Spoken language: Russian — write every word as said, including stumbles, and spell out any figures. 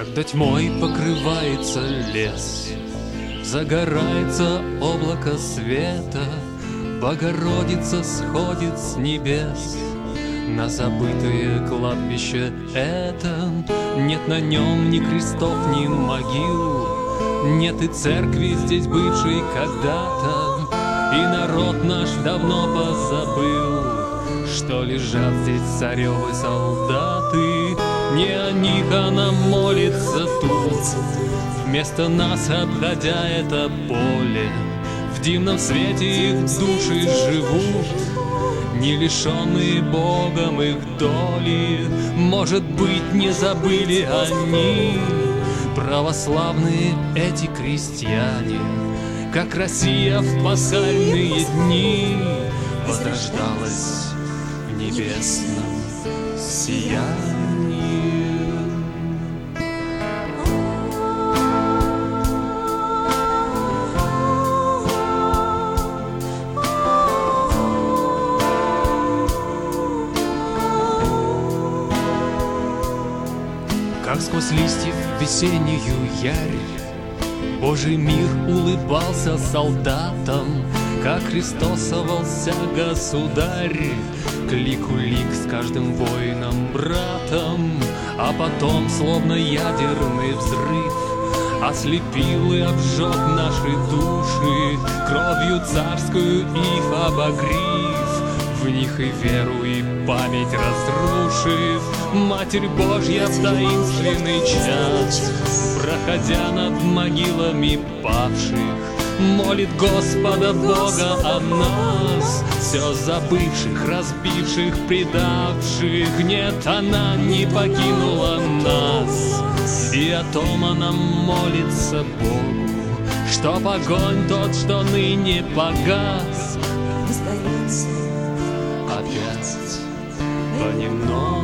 Когда тьмой покрывается лес, загорается облако света, Богородица сходит с небес на забытое кладбище это. Нет на нем ни крестов, ни могил, нет и церкви здесь бывшей когда-то, и народ наш давно позабыл, что лежат здесь царевы солдаты. Не о них она молится тут, вместо нас обходя это поле. В дивном свете их души живут, не лишенные Богом их доли. Может быть, не забыли они, православные эти крестьяне, как Россия в пасхальные дни возрождалась в небесном сиянии. Как сквозь листьев весеннюю ярь Божий мир улыбался солдатам, как христосовался государь к лику лик с каждым воином братом. А потом, словно ядерный взрыв, ослепил и обжег наши души, кровью царскую их обогрив, в них и веру, и память разрушив. Матерь Божья в таинственный час, проходя над могилами павших, молит Господа Бога о нас, все забывших, разбивших, предавших. Нет, она не покинула нас, и о том она молится Богу, чтоб огонь тот, что ныне погас, Остается опять понемногу.